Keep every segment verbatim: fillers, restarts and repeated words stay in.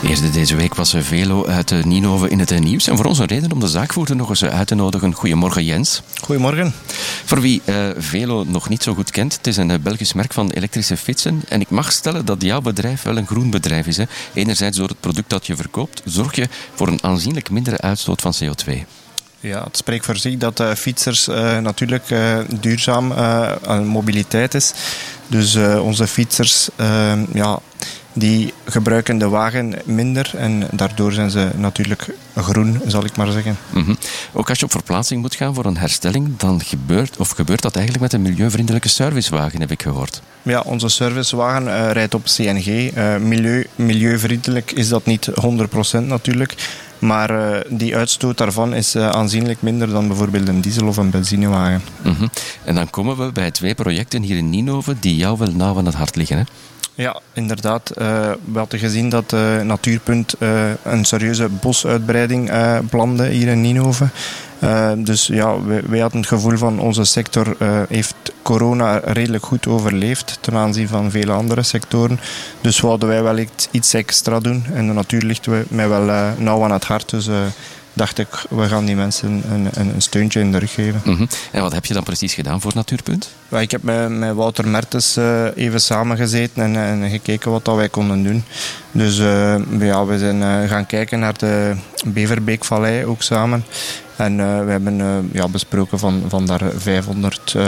Eerder deze week was Velo uit Ninove in het nieuws. En voor ons een reden om de zaakvoerder nog eens uit te nodigen. Goedemorgen Jens. Goedemorgen. Voor wie uh, Velo nog niet zo goed kent, het is een Belgisch merk van elektrische fietsen. En ik mag stellen dat jouw bedrijf wel een groen bedrijf is. Hè? Enerzijds door het product dat je verkoopt, zorg je voor een aanzienlijk mindere uitstoot van C O twee. Ja, het spreekt voor zich dat uh, fietsers uh, natuurlijk uh, duurzaam uh, mobiliteit is. Dus uh, onze fietsers uh, ja, die gebruiken de wagen minder en daardoor zijn ze natuurlijk groen, zal ik maar zeggen. Mm-hmm. Ook als je op verplaatsing moet gaan voor een herstelling, dan gebeurt, of gebeurt dat eigenlijk met een milieuvriendelijke servicewagen, heb ik gehoord. Ja, onze servicewagen uh, rijdt op C N G. Uh, milieu, milieuvriendelijk is dat niet honderd procent natuurlijk. Maar uh, die uitstoot daarvan is uh, aanzienlijk minder dan bijvoorbeeld een diesel- of een benzinewagen. Mm-hmm. En dan komen we bij twee projecten hier in Ninove die jou wel nauw aan het hart liggen, hè? Ja, inderdaad. Uh, we hadden gezien dat uh, Natuurpunt uh, een serieuze bosuitbreiding uh, plande hier in Ninove. Uh, dus ja, wij, wij hadden het gevoel van onze sector uh, heeft corona redelijk goed overleefd ten aanzien van vele andere sectoren. Dus wouden wij wel iets extra doen. En de natuur ligt mij wel uh, nauw aan het hart. Dus uh, dacht ik, we gaan die mensen een, een, een steuntje in de rug geven. Mm-hmm. En wat heb je dan precies gedaan voor Natuurpunt? Ja, ik heb met, met Wouter Mertens uh, even samengezeten en, en gekeken wat dat wij konden doen. Dus uh, ja, we zijn uh, gaan kijken naar de Beverbeekvallei ook samen. En uh, we hebben uh, ja, besproken van, van daar vijfhonderd uh,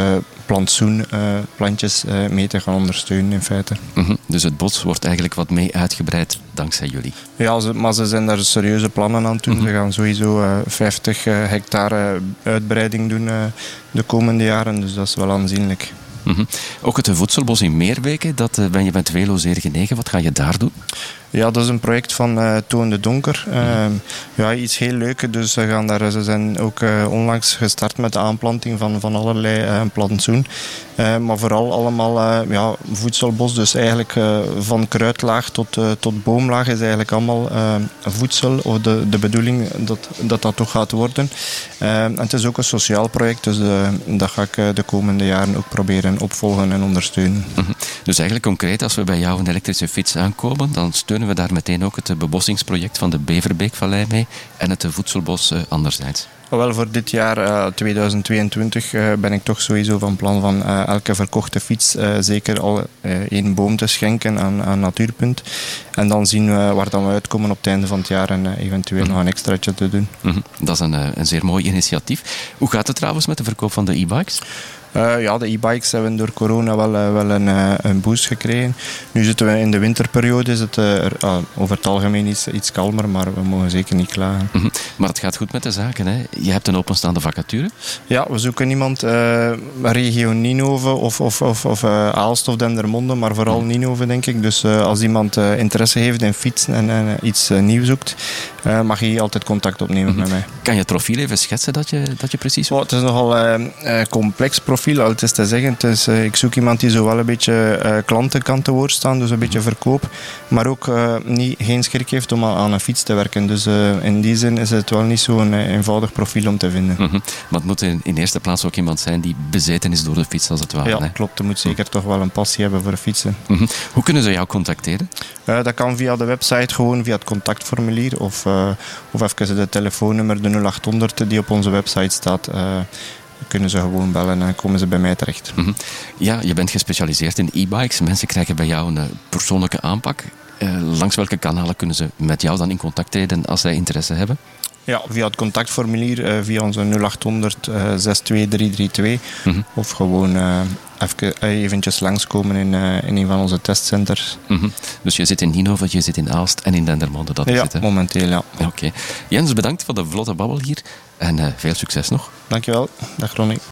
plantsoenplantjes uh, uh, mee te gaan ondersteunen in feite. Mm-hmm. Dus het bos wordt eigenlijk wat mee uitgebreid dankzij jullie? Ja, ze, maar ze zijn daar serieuze plannen aan het doen. Mm-hmm. Ze gaan sowieso uh, vijftig uh, hectare uitbreiding doen uh, de komende jaren, dus dat is wel aanzienlijk. Mm-hmm. Ook het voedselbos in Meerweken, dat uh, ben je met Velo zeer genegen. Wat ga je daar doen? Ja, dat is een project van uh, Toon de Donker. Uh, ja, iets heel leuks. Dus ze, gaan daar, ze zijn ook uh, onlangs gestart met de aanplanting van, van allerlei uh, plantsoen. Uh, maar vooral allemaal uh, ja, voedselbos. Dus eigenlijk uh, van kruidlaag tot, uh, tot boomlaag is eigenlijk allemaal uh, voedsel. Of de, de bedoeling dat, dat dat toch gaat worden. Uh, en het is ook een sociaal project. Dus uh, dat ga ik uh, de komende jaren ook proberen opvolgen en ondersteunen. Mm-hmm. Dus eigenlijk concreet, als we bij jou een elektrische fiets aankomen, dan steunen we daar meteen ook het bebossingsproject van de Beverbeekvallei mee en het voedselbos uh, anderzijds. Wel, voor dit jaar uh, tweeduizend tweeëntwintig uh, ben ik toch sowieso van plan van uh, elke verkochte fiets uh, zeker al uh, één boom te schenken aan, aan Natuurpunt. En dan zien we waar dan we uitkomen op het einde van het jaar en uh, eventueel mm-hmm. nog een extraatje te doen. Mm-hmm. Dat is een, uh, een zeer mooi initiatief. Hoe gaat het trouwens met de verkoop van de e-bikes? Uh, ja, de e-bikes hebben door corona wel, uh, wel een, uh, een boost gekregen. Nu zitten we in de winterperiode, is het uh, uh, over het algemeen iets, iets kalmer, maar we mogen zeker niet klagen. Mm-hmm. Maar het gaat goed met de zaken, hè? Je hebt een openstaande vacature? Ja, we zoeken iemand uh, regio Ninove of, of, of, of uh, Aalst of Dendermonde, maar vooral mm. Ninove denk ik. Dus uh, als iemand uh, interesse heeft in fietsen en uh, iets uh, nieuws zoekt, uh, mag je altijd contact opnemen mm-hmm. met mij. Kan je het profiel even schetsen dat je, dat je precies... Oh, het is nogal een uh, uh, complex profiel. Het is te zeggen, het is, uh, ik zoek iemand die zowel een beetje uh, klanten kan te woord staan, dus een beetje verkoop, maar ook uh, niet, geen schrik heeft om aan een fiets te werken. Dus uh, in die zin is het wel niet zo'n uh, eenvoudig profiel om te vinden. Mm-hmm. Maar het moet in, in eerste plaats ook iemand zijn die bezeten is door de fiets, als het ware. Ja, hè? klopt. Er moet zeker mm-hmm. toch wel een passie hebben voor fietsen. Mm-hmm. Hoe kunnen ze jou contacteren? Uh, dat kan via de website, gewoon via het contactformulier of, uh, of even de telefoonnummer, de nul achthonderd die op onze website staat. Uh, kunnen ze gewoon bellen en komen ze bij mij terecht. Mm-hmm. Ja, je bent gespecialiseerd in e-bikes. Mensen krijgen bij jou een uh, persoonlijke aanpak. Uh, langs welke kanalen kunnen ze met jou dan in contact treden als zij interesse hebben? Ja, via het contactformulier, uh, via onze nul achthonderd zes twee drie drie twee. Mm-hmm. Of gewoon uh, even, uh, eventjes langskomen in, uh, in een van onze testcenters. Mm-hmm. Dus je zit in Ninove, je zit in Aalst en in Dendermonde. Dat ja, is het, hè? Momenteel, ja. Oké. Okay. Jens, bedankt voor de vlotte babbel hier en uh, veel succes nog. Dankjewel. Dag Ronnie.